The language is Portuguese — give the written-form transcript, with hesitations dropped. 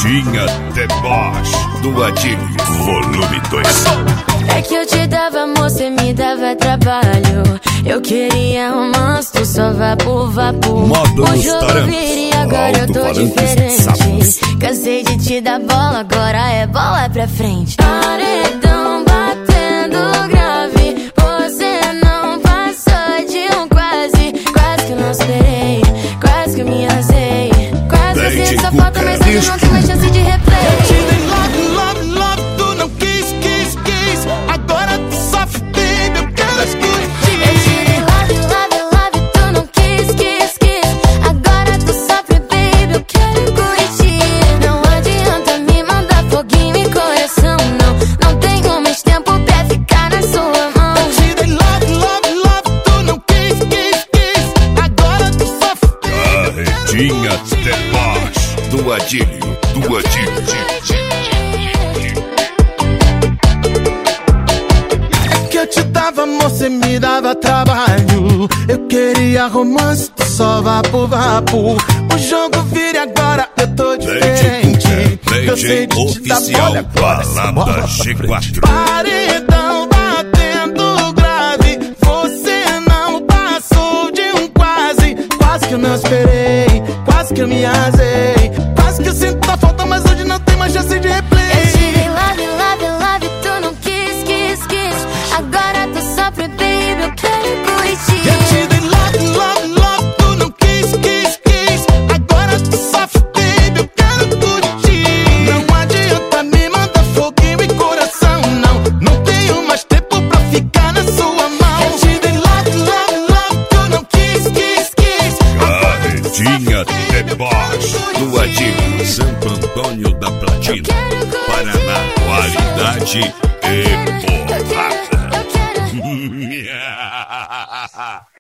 Tinha deboche do Adílio, volume 2. É que eu te dava amor, cê me dava trabalho. Eu queria romance, tu só vapor. O jogo viria, agora eu tô diferente. Cansei de te dar bola, agora é bola pra frente. Paredão batendo grave, você não passou de um quase. Quase que eu não esperei, quase que eu me arrasei. Quase que eu sinto só falta, mas hoje não tem mais chance de replay. Eu te dei love, tu não quis. Agora tu sofre, baby, eu quero curtir. Eu te dei love, tu não quis. Agora tu sofre, baby, eu quero curtir. Não adianta me mandar foguinho em coração, não tenho mais tempo pra ficar na sua mão. Eu te dei love, tu não quis. Agora tu sofre, baby. Tinha deboche do Adílio. Eu te dava amor, cê me dava trabalho. Eu queria romance, tu só vapor. O jogo vira, agora eu tô diferente. Cansei de te dar bola, agora balada G4. Paredão batendo grave, você não passou de um quase. Quase que eu não esperei, quase que eu me arrasei. Quase que eu sinto a falta, mas hoje não tem mais chance de replay. Eu te dei love, tu não quis. Agora tu sofre, baby, eu quero curtir. Eu te dei love, tu não quis. Agora tu sofre, baby, eu quero curtir. Não adianta me mandar foguinho e coração, não tenho mais tempo pra ficar na sua mão. Eu te dei love, tu não quis. Tinha deboche do Adílio, Santo Antônio da Platina, Paraná, qualidade e porrada.